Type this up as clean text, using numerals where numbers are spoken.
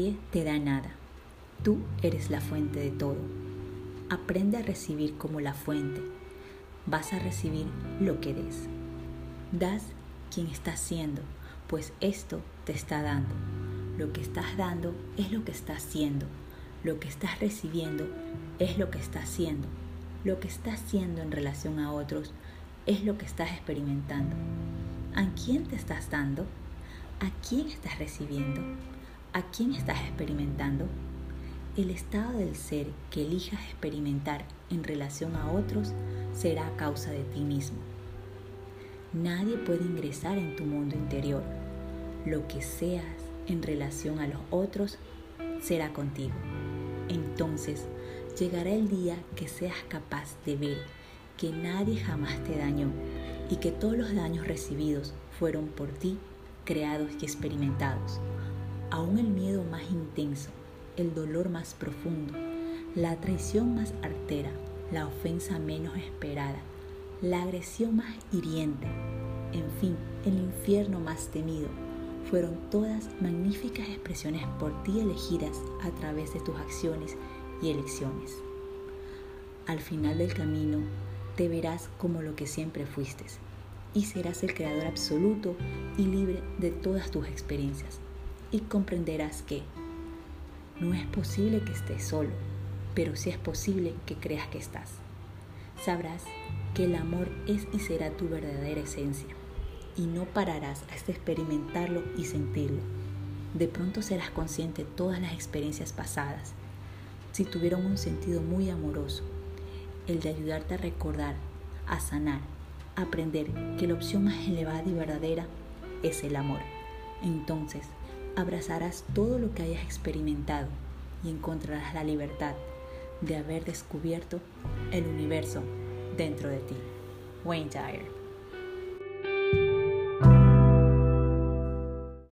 Nadie te da nada. Tú eres la fuente de todo. Aprende a recibir como la fuente. Vas a recibir lo que des. Das quien estás siendo, pues esto te está dando. Lo que estás dando es lo que estás siendo. Lo que estás recibiendo es lo que estás haciendo. Lo que estás haciendo en relación a otros es lo que estás experimentando. ¿A quién te estás dando? ¿A quién estás recibiendo? ¿A quién estás experimentando? El estado del ser que elijas experimentar en relación a otros será a causa de ti mismo. Nadie puede ingresar en tu mundo interior. Lo que seas en relación a los otros será contigo. Entonces llegará el día que seas capaz de ver que nadie jamás te dañó y que todos los daños recibidos fueron por ti creados y experimentados. Aún el miedo más intenso, el dolor más profundo, la traición más artera, la ofensa menos esperada, la agresión más hiriente, en fin, el infierno más temido, fueron todas magníficas expresiones por ti elegidas a través de tus acciones y elecciones. Al final del camino, te verás como lo que siempre fuiste y serás el creador absoluto y libre de todas tus experiencias. Y comprenderás que no es posible que estés solo, pero sí es posible que creas que estás. Sabrás que el amor es y será tu verdadera esencia y no pararás hasta experimentarlo y sentirlo. De pronto serás consciente de todas las experiencias pasadas, si tuvieron un sentido muy amoroso, el de ayudarte a recordar, a sanar, a aprender que la opción más elevada y verdadera es el amor. Entonces, abrazarás todo lo que hayas experimentado y encontrarás la libertad de haber descubierto el universo dentro de ti. Wayne Dyer.